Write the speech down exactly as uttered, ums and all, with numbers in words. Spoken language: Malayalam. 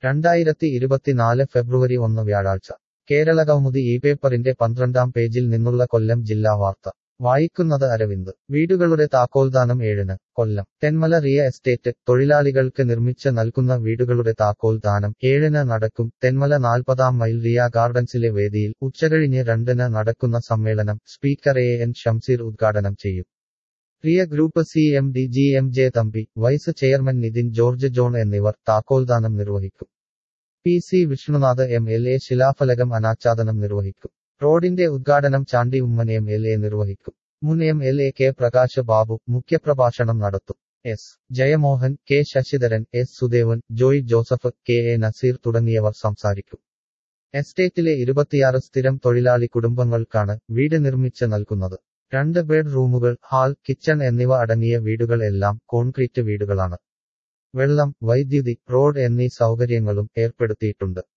രണ്ടായിരത്തി ഇരുപത്തിനാല് ഫെബ്രുവരി ഒന്ന് വ്യാഴാഴ്ച കേരളകൗമുദി ഈ പേപ്പറിന്റെ പന്ത്രണ്ടാം പേജിൽ നിന്നുള്ള കൊല്ലം ജില്ലാ വാർത്ത വായിക്കുന്നത് അരവിന്ദ് വീടുകളുടെ താക്കോൽദാനം ഏഴിന് കൊല്ലം തെന്മല റിയ എസ്റ്റേറ്റ് തൊഴിലാളികൾക്ക് നിർമ്മിച്ച് നൽകുന്ന വീടുകളുടെ താക്കോൽദാനം ഏഴിന് നടക്കും. തെന്മല നാൽപ്പതാം മൈൽ റിയ ഗാർഡൻസിലെ വേദിയിൽ ഉച്ചകഴിഞ്ഞ് രണ്ടിന് നടക്കുന്ന സമ്മേളനം സ്പീക്കർ എ എൻ ഷംസീർ ഉദ്ഘാടനം ചെയ്യും. Riya group C M D G M J Thampi, vice chairman Nithin George John എന്നിവർ താക്കോൽദാനം നിർവഹിക്കും. P C Vishnunath M L A ശിലാഫലകം അനാച്ഛാദനം നിർവഹിക്കും. റോഡിന്റെ ഉദ്ഘാടനം Chandy Oommen M L A നിർവഹിക്കും. മുൻ M L A K Prakash Babu മുഖ്യപ്രഭാഷണം നടത്തും. S Jayamohan, K Sasidharan, S Sudevan, Joy Joseph, K A Nazeer തുടങ്ങിയവർ സംസാരിക്കും. എസ്റ്റേറ്റിലെ ഇരുപത്തിയാറ് സ്ഥിരം തൊഴിലാളി കുടുംബങ്ങൾക്കാണ് വീട് നിർമ്മിച്ച് നൽകുന്നത്. രണ്ട് ബെഡ് റൂമുകൾ, ഹാൾ, കിച്ചൺ എന്നിവ അടങ്ങിയ വീടുകൾ എല്ലാം കോൺക്രീറ്റ് വീടുകളാണ്. വെള്ളം, വൈദ്യുതി, റോഡ് എന്നീ സൗകര്യങ്ങളും ഏർപ്പെടുത്തിയിട്ടുണ്ട്.